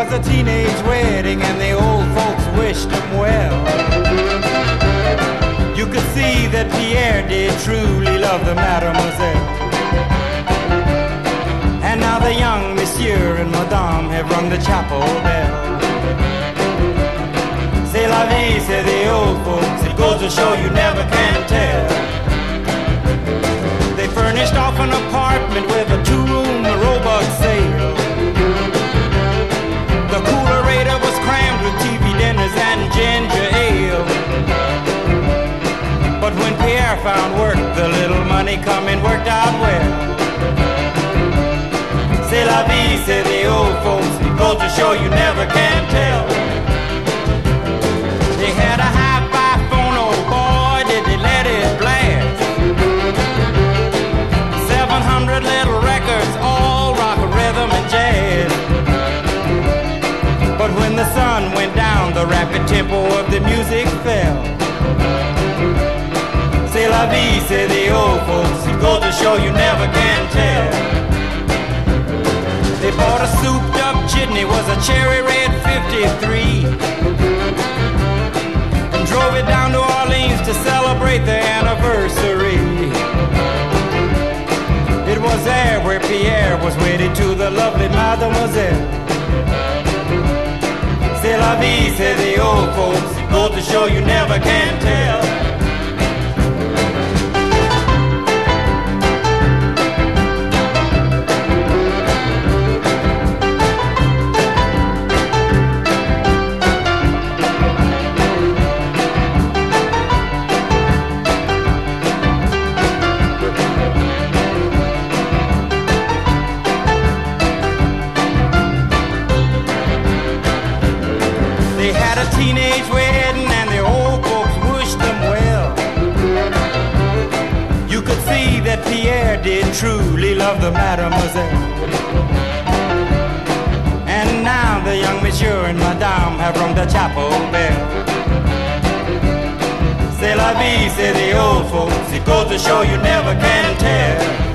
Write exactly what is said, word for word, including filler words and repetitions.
was a teenage wedding and the old folks wished him well. You could see that Pierre did truly love the mademoiselle. And now the young monsieur and madame have rung the chapel bell. C'est la vie, say the old folks, it goes to show you never can tell. They furnished off an apartment with a two-room robot sale. The coolerator was crammed with T V dinners and ginger ale. But when Pierre found work, the little money coming worked out well. C'est la vie, say the old folks, it goes to show you never can tell. They had a hi-fi phone, oh boy, did they let it blast. Seven hundred little records, all rock, rhythm, and jazz. But when the sun went down, the rapid tempo of the music fell. C'est la vie, say the old folks, it goes to show you never can tell. They bought a souped up chitney, was a cherry red fifty-three, and drove it down to Orleans to celebrate their anniversary. It was there where Pierre was wedded to the lovely mademoiselle. C'est la vie, say the old folks, it goes to show you never can tell. They had a teenage wedding and the old folks wished them well. You could see that Pierre did truly love the mademoiselle. And now the young monsieur and madame have rung the chapel bell. C'est la vie, say the old folks, it goes to show you never can tell.